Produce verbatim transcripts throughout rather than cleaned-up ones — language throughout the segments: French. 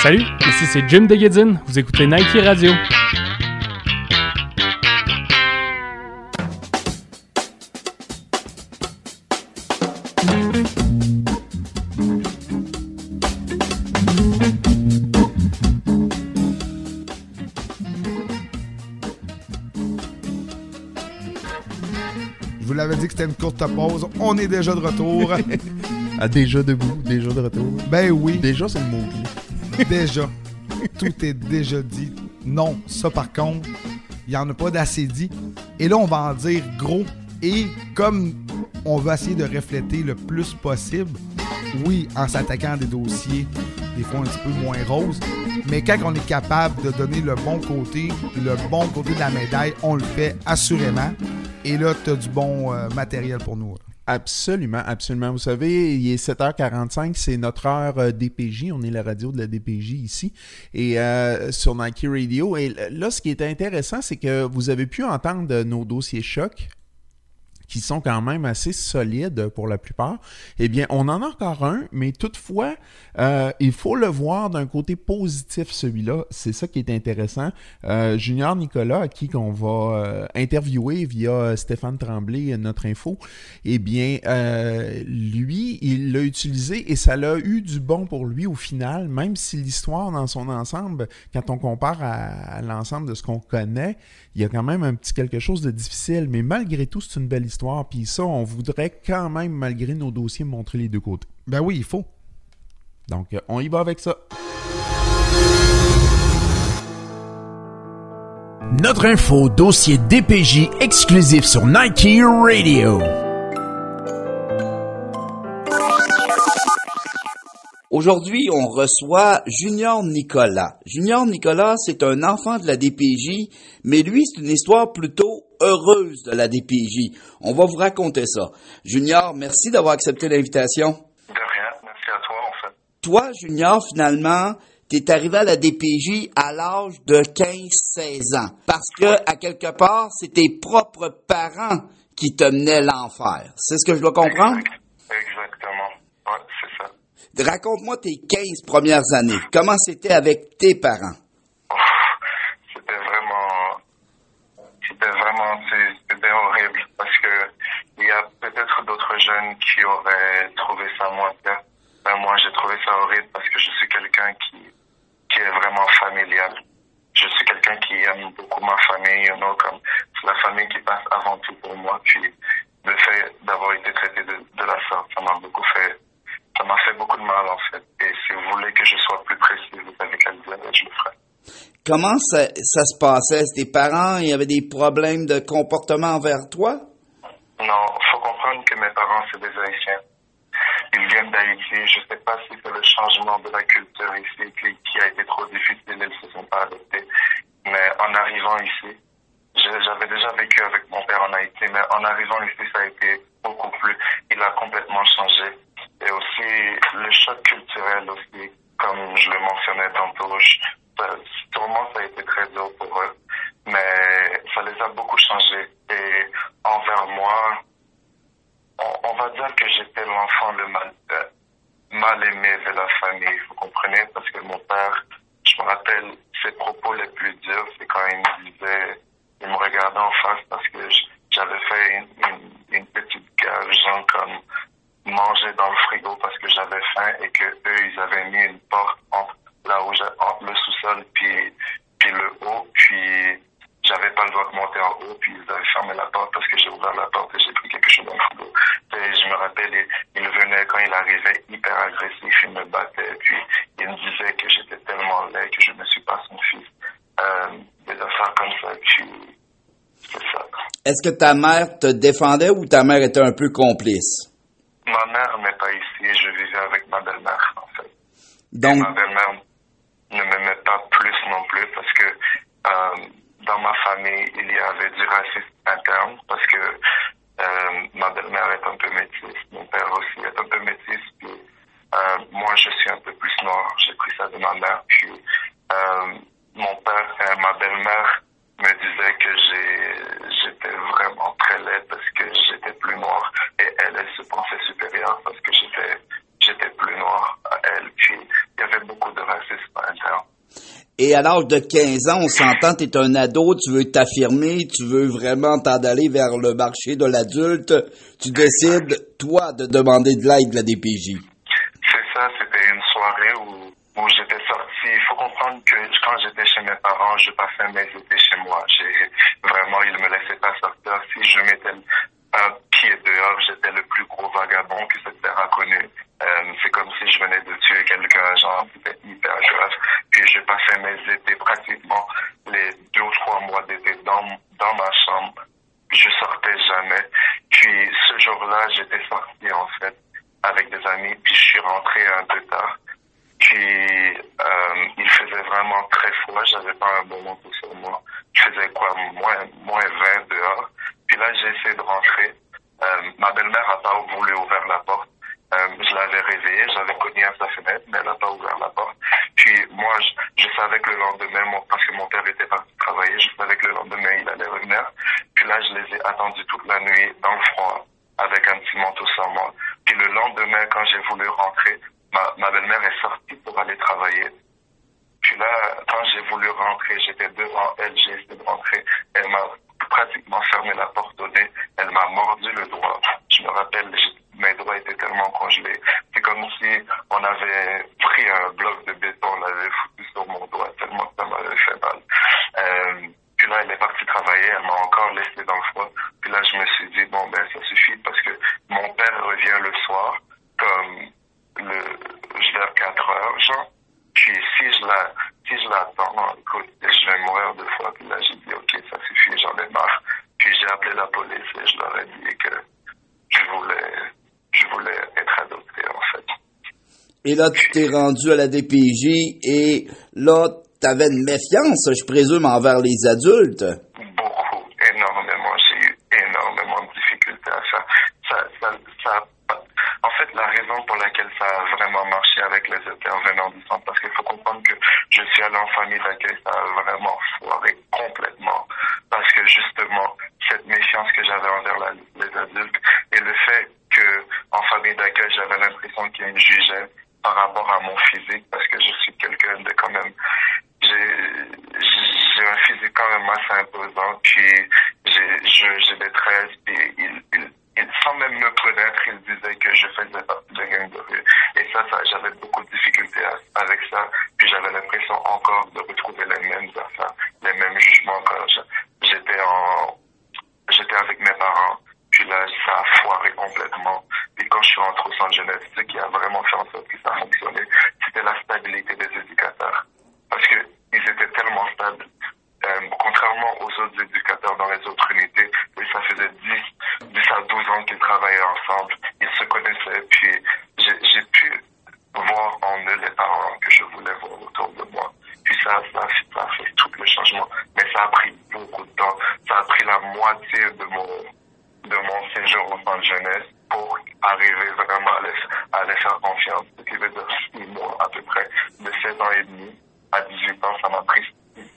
Salut, ici c'est Jim DeGedin, vous écoutez Nike Radio. Je vous l'avais dit que c'était une courte pause. On est déjà de retour. Ah, déjà debout, déjà de retour. Ben oui. Déjà, c'est le mot. Déjà. Tout est déjà dit. Non, ça par contre, il n'y en a pas d'assez dit. Et là, on va en dire gros. Et comme on va essayer de refléter le plus possible, oui, en s'attaquant à des dossiers des fois un petit peu moins roses, mais quand on est capable de donner le bon côté, le bon côté de la médaille, on le fait assurément. Et là, tu as du bon euh, matériel pour nous. Absolument, absolument. Vous savez, il est sept heures quarante-cinq, c'est notre heure euh, D P J. On est la radio de la D P J ici, et euh, sur Nike Radio. Et là, ce qui est intéressant, c'est que vous avez pu entendre nos dossiers chocs, qui sont quand même assez solides pour la plupart. Eh bien, on en a encore un, mais toutefois, euh, il faut le voir d'un côté positif, celui-là. C'est ça qui est intéressant. Euh, Junior Nicolas, à qui on va euh, interviewer via Stéphane Tremblay, notre info, eh bien, euh, lui, il l'a utilisé et ça l'a eu du bon pour lui au final, même si l'histoire dans son ensemble, quand on compare à, à l'ensemble de ce qu'on connaît, il y a quand même un petit quelque chose de difficile, mais malgré tout, c'est une belle histoire. Puis ça, on voudrait quand même, malgré nos dossiers, montrer les deux côtés. Ben oui, il faut. Donc, on y va avec ça. Notre info dossier D P J exclusif sur Nike Radio. Aujourd'hui, on reçoit Junior Nicolas. Junior Nicolas, c'est un enfant de la D P J, mais lui, c'est une histoire plutôt heureuse de la D P J. On va vous raconter ça. Junior, merci d'avoir accepté l'invitation. De rien, merci à toi, en fait. Toi, Junior, finalement, t'es arrivé à la D P J à l'âge de quinze seize ans. Parce que, à quelque part, c'est tes propres parents qui te menaient l'enfer. C'est ce que je dois comprendre? Exact. Exactement. Ouais, c'est ça. Raconte-moi tes quinze premières années. Comment c'était avec tes parents? Oh, c'était vraiment... C'était vraiment... C'était horrible. Parce que il y a peut-être d'autres jeunes qui auraient trouvé ça moins bien. Ben, moi, j'ai trouvé ça horrible parce que je suis quelqu'un qui, qui est vraiment familial. Je suis quelqu'un qui aime beaucoup ma famille. You know, comme c'est la famille qui passe avant tout pour moi. Puis le fait d'avoir été traité de, de la sorte, ça m'a beaucoup fait... Ça m'a fait beaucoup de mal, en fait. Et si vous voulez que je sois plus précis, vous savez quel diabète je le ferai. Comment ça, ça se passait? Tes parents, il y avait des problèmes de comportement envers toi? Non, il faut comprendre que mes parents, c'est des Haïtiens. Ils viennent d'Haïti. Je ne sais pas si c'est le changement de la culture ici qui, qui a été trop difficile. Ils ne se sont pas adaptés. Mais en arrivant ici, j'avais déjà vécu avec mon père en Haïti, mais en arrivant ici, ça a été beaucoup plus. Il a complètement changé. Et aussi, le choc culturel aussi, comme je le mentionnais tantôt, je, ça, sûrement ça a été très dur pour eux, mais ça les a beaucoup changés. Et envers moi, on, on va dire que j'étais l'enfant le mal, euh, mal aimé de la famille, vous comprenez? Parce que mon père, je me rappelle, ses propos les plus durs, c'est quand il me disait, il me regardait en face parce que j'avais fait une, une, une petite gaffe, genre comme manger dans le frigo parce que j'avais faim et que eux ils avaient mis une porte entre là où j'ai, entre le sous-sol puis puis le haut, puis j'avais pas le droit de monter en haut, puis ils avaient fermé la porte parce que j'ai ouvert la porte et j'ai pris quelque chose dans le frigo. Et je me rappelle, il, il venait quand il arrivait hyper agressif, il me battait, puis il me disait que j'étais tellement laid que je ne suis pas son fils. Euh, des affaires comme ça, puis c'est ça. Est-ce que ta mère te défendait ou ta mère était un peu complice? Ma mère n'est pas ici, je vivais avec ma belle-mère, en fait. Donc, et ma belle-mère ne m'aimait pas plus non plus parce que euh, dans ma famille, il y avait du racisme interne parce que euh, ma belle-mère est un peu métisse, mon père aussi est un peu métisse, puis euh, moi je suis un peu plus noir, j'ai pris ça de ma mère, puis euh, mon père et ma belle-mère me disaient que j'ai, j'étais vraiment très laid parce que j'étais plus noir et elle, elle se pensait supérieure parce que j'étais, j'étais plus noir à elle. Puis il y avait avait beaucoup de racisme interne. Et à l'âge de quinze ans, on s'entend, t'es un ado, tu veux t'affirmer, tu veux vraiment t'en aller vers le marché de l'adulte. Tu décides, toi, de demander de l'aide de la D P J. C'est ça, c'était une soirée où, où j'étais sorti. Il faut comprendre que quand j'étais chez mes parents, je passais mes étés chez moi. J'ai vraiment, ils me laissaient pas sortir. Si je mettais un pied dehors, j'étais le plus gros vagabond que cette terre a connu. Euh, c'est comme si je venais de tuer quelqu'un, genre, c'était hyper grave. Puis je passais mes étés, pratiquement les deux ou trois mois d'été dans, dans ma chambre. Je sortais jamais. Puis ce jour-là, j'étais sorti, en fait, avec des amis, puis je suis rentré un peu tard. Puis euh, il faisait vraiment très froid, j'avais pas un bon manteau sur moi. Il faisait quoi, moins, moins vingt dehors. Puis là, j'ai essayé de rentrer. Euh, ma belle-mère a pas voulu ouvrir la porte. Euh, je l'avais réveillée, j'avais cogné à sa fenêtre, mais elle n'a pas ouvert la porte. Puis moi, je, je savais que le lendemain, mon, parce que mon père était parti travailler, je savais que le lendemain, il allait revenir. Puis là, je les ai attendus toute la nuit dans le froid, avec un petit manteau sur moi. Puis le lendemain, quand j'ai voulu rentrer, ma, ma belle-mère est sortie pour aller travailler. Puis là, quand j'ai voulu rentrer, j'étais devant elle, j'ai essayé de rentrer. Elle m'a pratiquement fermé la porte au nez. Elle m'a mordu le doigt. Je me rappelle, mes doigts étaient tellement congelés. C'est comme si on avait pris un bloc de béton, on l'avait foutu sur mon doigt, tellement que ça m'avait fait mal. Euh, puis là, elle est partie travailler, elle m'a encore laissé dans le froid. Puis là, je me suis dit, bon, ben, ça suffit parce que mon père revient le soir, comme le, vers quatre heures, genre. Puis si je la, si je l'attends, écoute, je vais mourir de froid. Puis là, j'ai dit, ok, ça suffit, j'en ai marre. Puis j'ai appelé la police et je leur ai dit que je voulais, je voulais être adopté, en fait. Et là, tu t'es rendu à la D P J et là, t'avais une méfiance, je présume, envers les adultes. Beaucoup, énormément. J'ai eu énormément de difficultés à ça. Ça, ça, ça En fait, la raison pour laquelle ça a vraiment marché avec les intervenants du centre, parce qu'il faut comprendre que je suis allé en famille d'accueil, ça a vraiment foiré complètement. Parce que justement, cette méfiance que j'avais envers la, les adultes et le fait que en famille d'accueil, j'avais l'impression qu'ils me jugeaient par rapport à mon physique, parce que je suis quelqu'un de quand même... J'ai, j'ai un physique quand même assez imposant, puis j'ai, je, j'ai des tresses, puis il... il Et sans même me connaître, il disait que je faisais partie de gang de rue. Et ça, ça j'avais beaucoup de difficultés à, avec ça. Puis j'avais l'impression encore de retrouver les mêmes affaires, les mêmes jugements quand je, j'étais en, j'étais avec mes parents. Puis là, ça a foiré complètement. Puis quand je suis rentré au centre jeunesse, ce qui a vraiment fait en sorte que ça a fonctionné, c'était la stabilité des éducateurs. Parce que ils étaient tellement stables. Euh, contrairement aux autres éducateurs dans les autres unités, et ça faisait dix à douze ans qu'ils travaillaient ensemble, ils se connaissaient, puis j'ai, j'ai pu voir en eux les parents que je voulais voir autour de moi. Puis ça, ça, ça a fait tout le changement. Mais ça a pris beaucoup de temps. Ça a pris la moitié de mon, de mon séjour au centre jeunesse pour arriver vraiment à les, à les faire confiance. Ce qui veut dire six mois à peu près, de sept ans et demi à dix-huit ans, ça m'a pris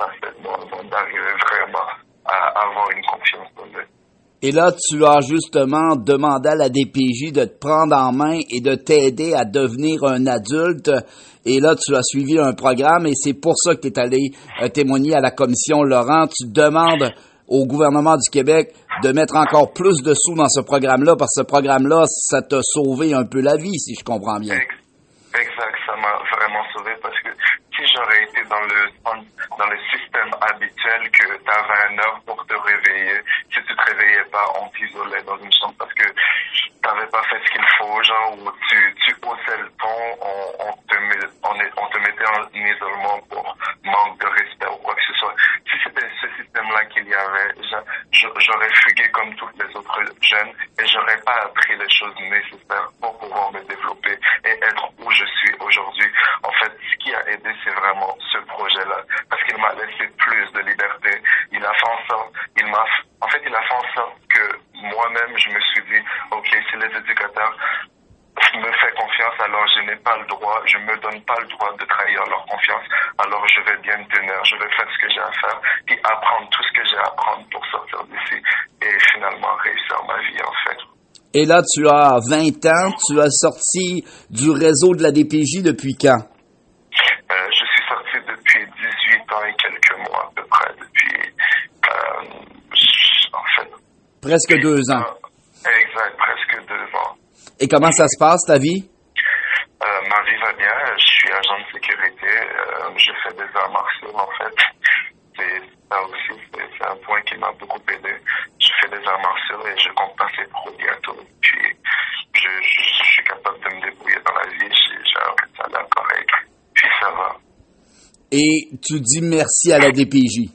avant d'arriver vraiment à avoir une confiance en eux. Et là, tu as justement demandé à la D P J de te prendre en main et de t'aider à devenir un adulte. Et là, tu as suivi un programme et c'est pour ça que tu es allé euh, témoigner à la commission Laurent. Tu demandes au gouvernement du Québec de mettre encore plus de sous dans ce programme-là, parce que ce programme-là, ça t'a sauvé un peu la vie, si je comprends bien. Exact, ça m'a vraiment sauvé parce que si j'aurais été dans le dans le système habituel que tu avais une heure pour te réveiller, si tu te réveillais pas, on t'isolait dans une chambre parce que tu n'avais pas fait ce qu'il faut, genre où tu, tu haussais le ton, on, on, te met, on, est, on te mettait en isolement pour manque de respect ou quoi que ce soit. Si c'était ce système-là qu'il y avait, j'aurais fugué comme tous les autres jeunes et j'aurais pas appris les choses nécessaires pour pouvoir me développer et être où je suis aujourd'hui. En fait, ce qui a aidé, c'est vraiment ce projet-là. Parce qu'il m'a laissé plus de liberté. Il a fait en sorte, il m'a, en fait, il a fait en sorte que moi-même, je me suis dit, ok, si les éducateurs me font confiance, alors je n'ai pas le droit, je me donne pas le droit de trahir leur confiance, alors je vais bien me tenir, je vais faire ce que j'ai à faire, puis apprendre tout ce que j'ai à apprendre pour sortir d'ici et finalement réussir ma vie, en fait. Et là, tu as vingt ans, tu as sorti du réseau de la D P J depuis quand? Presque deux ans. Euh, exact, presque deux ans. Et comment ça se passe, ta vie? Euh, ma vie va bien. Je suis agent de sécurité. Euh, je fais des arts martiaux, en fait. C'est ça aussi, c'est, c'est un point qui m'a beaucoup aidé. Je fais des arts martiaux et je compte passer pro bientôt. Puis, je, je, je suis capable de me débrouiller dans la vie. J'ai, j'ai un salaire correct. Puis, ça va. Et tu dis merci à la D P J.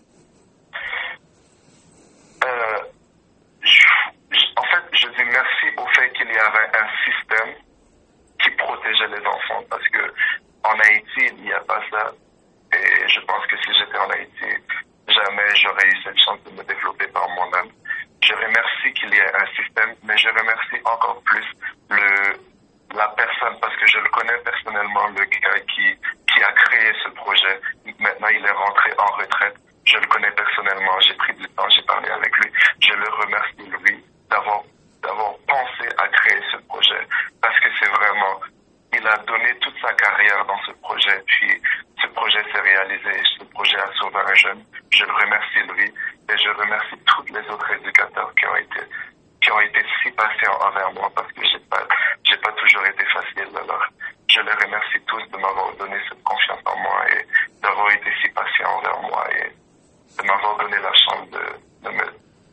Euh, je, je, en fait, je dis merci au fait qu'il y avait un système qui protégeait les enfants, parce que en Haïti, il n'y a pas ça. Et je pense que si j'étais en Haïti, jamais j'aurais eu cette chance de me développer par moi-même. Je remercie qu'il y ait un système, mais je remercie encore plus le, la personne, parce que je le connais personnellement, le gars qui, qui a créé ce projet. Maintenant, il est rentré en retraite. Je le connais personnellement, j'ai pris du temps, j'ai parlé avec lui. Je le remercie, lui, d'avoir, d'avoir pensé à créer ce projet, parce que c'est vraiment... Il a donné toute sa carrière dans ce projet, puis ce projet s'est réalisé, ce projet a sauvé un jeune. Je le remercie lui, et je remercie tous les autres éducateurs qui ont été, qui ont été si patients envers moi, parce que j'ai pas, j'ai pas toujours été facile. Alors, je les remercie tous de m'avoir donné cette confiance en moi et d'avoir été si patients envers moi et de m'avoir donné la chance de, de me,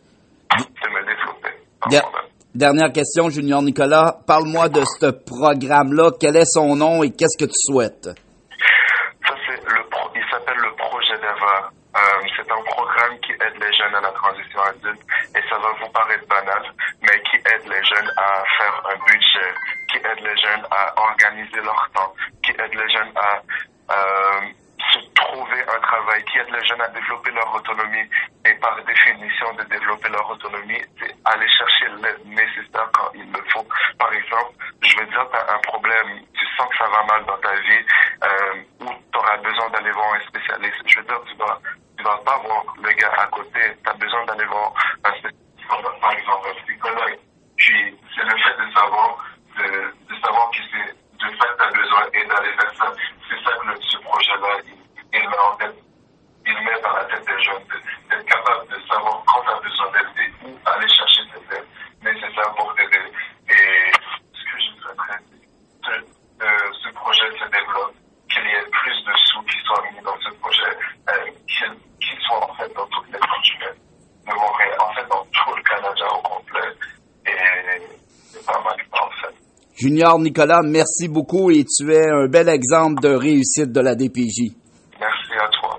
de me développer. Yeah. Dernière question, Junior Nicolas. Parle-moi de ce programme-là. Quel est son nom et qu'est-ce que tu souhaites? Ça, c'est le pro, il s'appelle le Projet d'Eva. Euh, c'est un programme qui aide les jeunes à la transition adulte, et ça va vous paraître banal, mais qui aide les jeunes à faire un budget, qui aide les jeunes à organiser leur temps, qui aide les jeunes à euh, se trouver un travail, qui aide les jeunes à développer leur autonomie. Et par définition de développer leur autonomie, c'est aller chercher l'aide nécessaire quand il le faut. Par exemple, je veux dire, tu as un problème, tu sens que ça va mal dans ta vie, euh, ou tu auras besoin d'aller voir un spécialiste. Je veux dire, tu dois, tu dois pas voir le gars à côté, tu as besoin d'aller voir un spécialiste, par exemple un psychologue. Puis c'est le fait de savoir, de, de savoir que c'est de fait tu as besoin et d'aller vers ça. C'est ça que le, ce projet-là, il, il met en tête. Il met dans la tête des jeunes d'être capable de savoir quand tu as besoin d'aide et où aller chercher cette aide nécessaire pour t'aider. Et ce que je souhaiterais, c'est que euh, ce projet se développe, qu'il y ait plus de sous qui soient mis dans ce projet, euh, qu'il, qu'il soit en fait dans toutes les régions de Montréal, en fait dans tout le Canada au complet. Et c'est pas mal en fait. Junior Nicolas, merci beaucoup et tu es un bel exemple de réussite de la D P J. Merci à toi.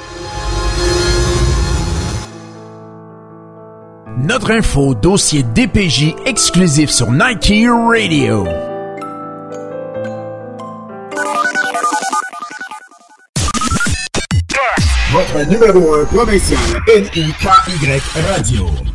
Notre info dossier D P J exclusif sur Nike Radio. Votre numéro un provincial N I K Y Radio.